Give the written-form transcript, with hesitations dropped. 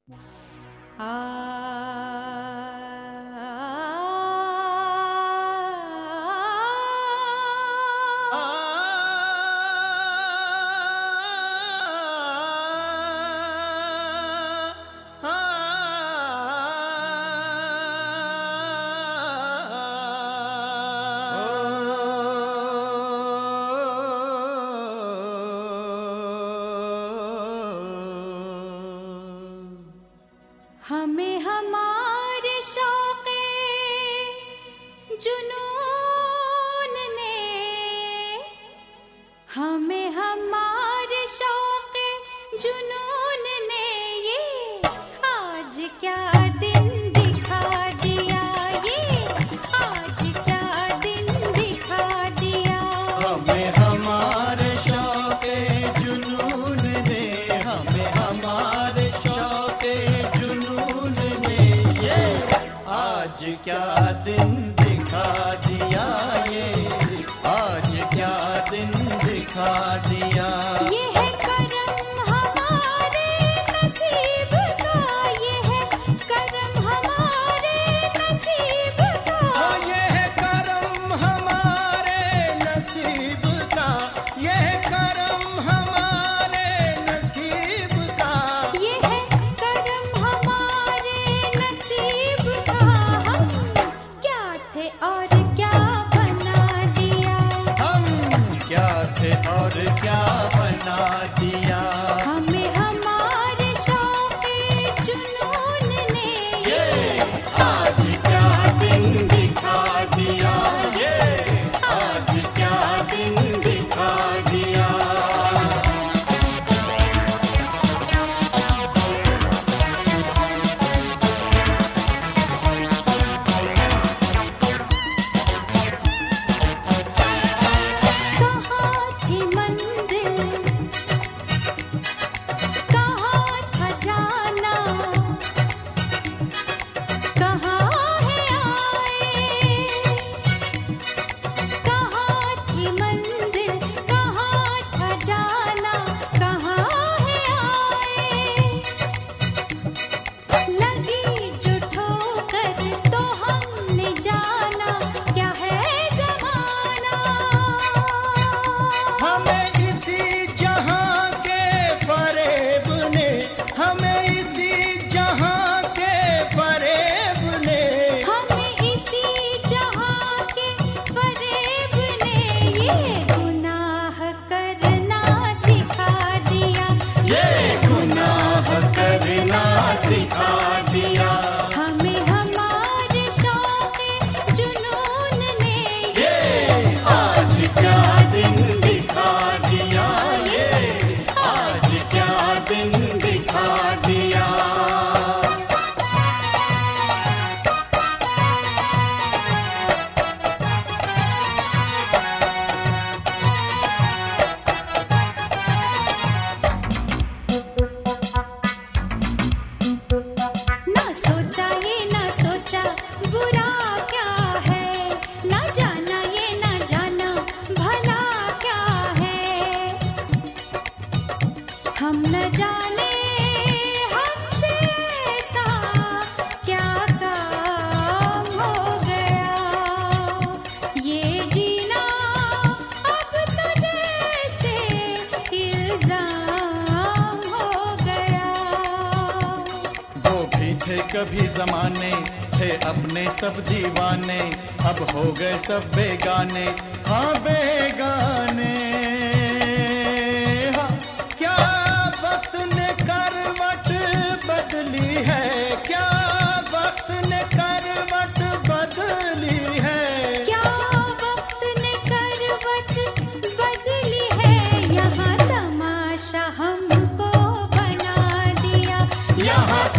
हमें हमारे शौक़े जुनून ने, हमें हमारे शौक़े जुनून ने ये आज क्या दिन दिखा दिया, ये आज क्या दिन दिखा दिया। हमें हमारे शौक़े जुनून ने, हमें हमारे शौक़े जुनून ने ये आज क्या दिन दिखा दिया, ये आज क्या दिन दिखा दिया। ये है करम हमारे नसीब का, ये है करम हमारे नसीब का, ये है करम हमारे नसीब का, ये है करम हमारे नसीब का, ये है करम हमारे नसीब का। हम क्या थे और क्या बना दिया, हम क्या थे और क्या बना दिया। हमें हमारे शौक़े जुनून ने ये आज क्या दिन दिखा दिया, ये आज क्या दिन दिखा दिया। कहाँ थी मंजिल, कहाँ था जाना, कहाँ है आए, कहाँ थी मंजिल, कहाँ था जाना, कहाँ है आए। लगी जो ठोकर तो हमने जाना क्या है ज़माना। हमें इसी जहां के फरेब ने, हमें इसी जहां के फरेब ने, हमें इसी जहां के फरेब ने ये गुनाह करना सिखा दिया, ये गुनाह करना सिखा दिया। हमें हमारे शौक़े जुनून ने ये आज क्या दिन दिखा दिया, ये आज क्या दिन दिखा दिया। ना सोचा ये ना सोचा बुरा क्या है, ना जाना ये ना जाना भला क्या है। हम न जाने हमसे ऐसा क्या काम हो गया, ये जीना अब तो जैसे इल्जाम हो गया। वो भी थे कभी जमाने, थे अपने सब दीवाने, अब हो गए सब बेगाने, हाँ बेगाने। हाँ, क्या वक्त ने करवट बदली है, क्या वक्त ने करवट बदली है। क्या वक्त ने करवट बदली है, यहाँ तमाशा हमको बना दिया, यहाँ